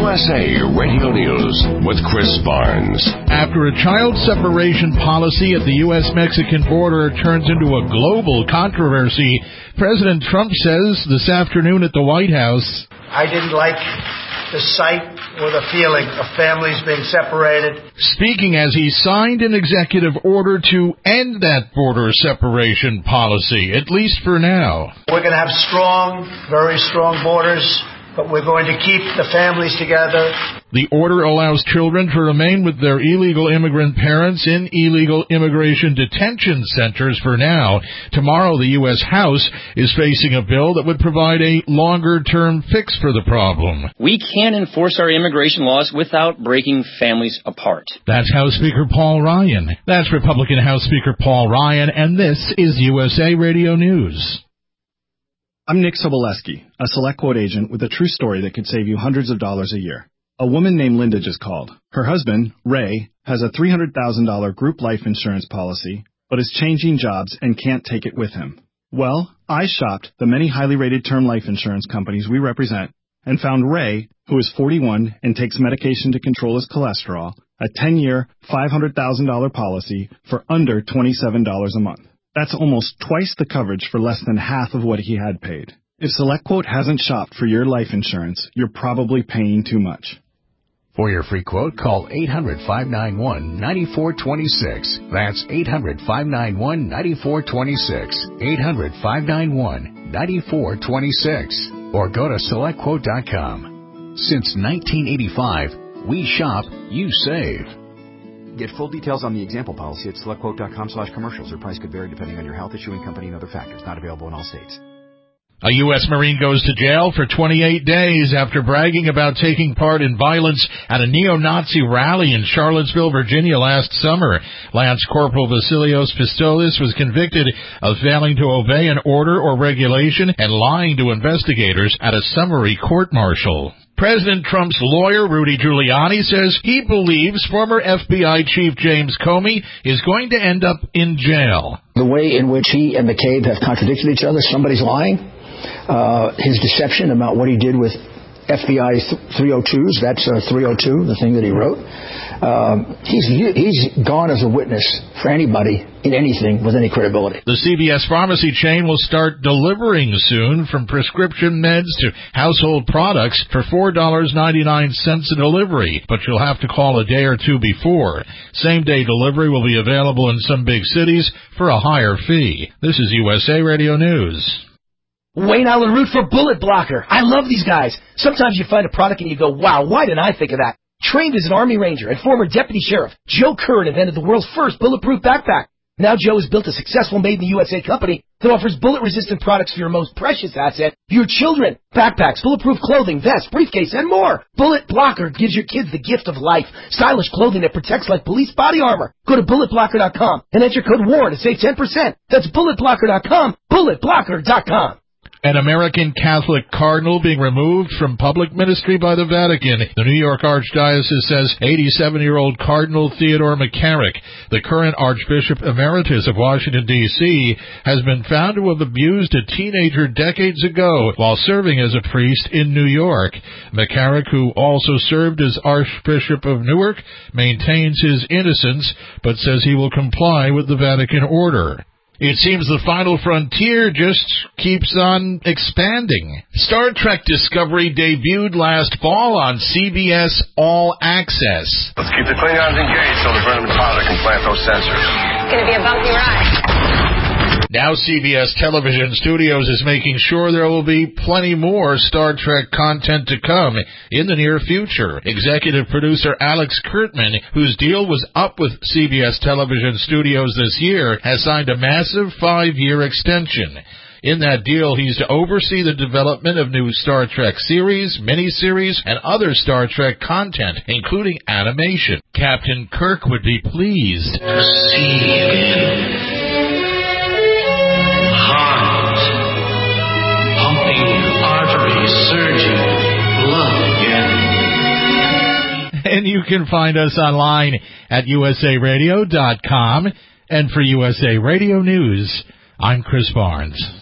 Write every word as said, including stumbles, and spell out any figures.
S A Radio News with Chris Barnes. After a child separation policy at the U S Mexican border turns into a global controversy, President Trump says this afternoon at the White House, I didn't like the sight or the feeling of families being separated. Speaking as he signed an executive order to end that border separation policy, at least for now. We're going to have strong, very strong borders, but we're going to keep the families together. The order allows children to remain with their illegal immigrant parents in illegal immigration detention centers for now. Tomorrow, the U S House is facing a bill that would provide a longer-term fix for the problem. We can enforce our immigration laws without breaking families apart. That's House Speaker Paul Ryan. That's Republican House Speaker Paul Ryan, and this is U S A Radio News. I'm Nick Soboleski, a SelectQuote agent with a true story that could save you hundreds of dollars a year. A woman named Linda just called. Her husband, Ray, has a three hundred thousand dollars group life insurance policy, but is changing jobs and can't take it with him. Well, I shopped the many highly rated term life insurance companies we represent and found Ray, who is forty-one and takes medication to control his cholesterol, a ten-year, five hundred thousand dollars policy for under twenty-seven dollars a month. That's almost twice the coverage for less than half of what he had paid. If SelectQuote hasn't shopped for your life insurance, you're probably paying too much. For your free quote, call eight hundred, five nine one, nine four two six. That's eight hundred, five nine one, nine four two six. eight hundred, five nine one, nine four two six. Or go to select quote dot com. Since nineteen eighty-five, we shop, you save. Get full details on the example policy at select quote dot com slash commercials. Their price could vary depending on your health, issuing company, and other factors. Not available in all states. A U S Marine goes to jail for twenty-eight days after bragging about taking part in violence at a neo-Nazi rally in Charlottesville, Virginia last summer. Lance Corporal Vasilios Pistolis was convicted of failing to obey an order or regulation and lying to investigators at a summary court-martial. President Trump's lawyer, Rudy Giuliani, says he believes former F B I Chief James Comey is going to end up in jail. The way in which he and McCabe have contradicted each other, somebody's lying. Uh, his deception about what he did with F B I three oh twos, that's uh, three oh two, the thing that he wrote. Um, he's he's gone as a witness for anybody in anything with any credibility. The C V S pharmacy chain will start delivering soon, from prescription meds to household products, for four dollars and ninety-nine cents a delivery, but you'll have to call a day or two before. Same-day delivery will be available in some big cities for a higher fee. This is U S A Radio News. Wayne Allen Root for Bullet Blocker. I love these guys. Sometimes you find a product and you go, wow, why didn't I think of that? Trained as an Army Ranger and former Deputy Sheriff, Joe Curran invented the world's first bulletproof backpack. Now Joe has built a successful made-in-the-U S A company that offers bullet-resistant products for your most precious asset, your children. Backpacks, bulletproof clothing, vests, briefcase, and more. Bullet Blocker gives your kids the gift of life. Stylish clothing that protects like police body armor. Go to bullet blocker dot com and enter code WAR to save ten percent. That's bullet blocker dot com, bullet blocker dot com. An American Catholic cardinal being removed from public ministry by the Vatican. The New York Archdiocese says eighty-seven-year-old Cardinal Theodore McCarrick, the current Archbishop Emeritus of Washington, D C, has been found to have abused a teenager decades ago while serving as a priest in New York. McCarrick, who also served as Archbishop of Newark, maintains his innocence, but says he will comply with the Vatican order. It seems the final frontier just keeps on expanding. Star Trek Discovery debuted last fall on C B S All Access. Let's keep the Klingons engaged so the Burnham pilot can plant those sensors. It's going to be a bumpy ride. Now C B S Television Studios is making sure there will be plenty more Star Trek content to come in the near future. Executive producer Alex Kurtzman, whose deal was up with C B S Television Studios this year, has signed a massive five-year extension. In that deal, he's to oversee the development of new Star Trek series, miniseries, and other Star Trek content, including animation. Captain Kirk would be pleased to see him. Heart pumping, arteries surging, blood again. And you can find us online at U S A radio dot com. And for U S A Radio News, I'm Chris Barnes.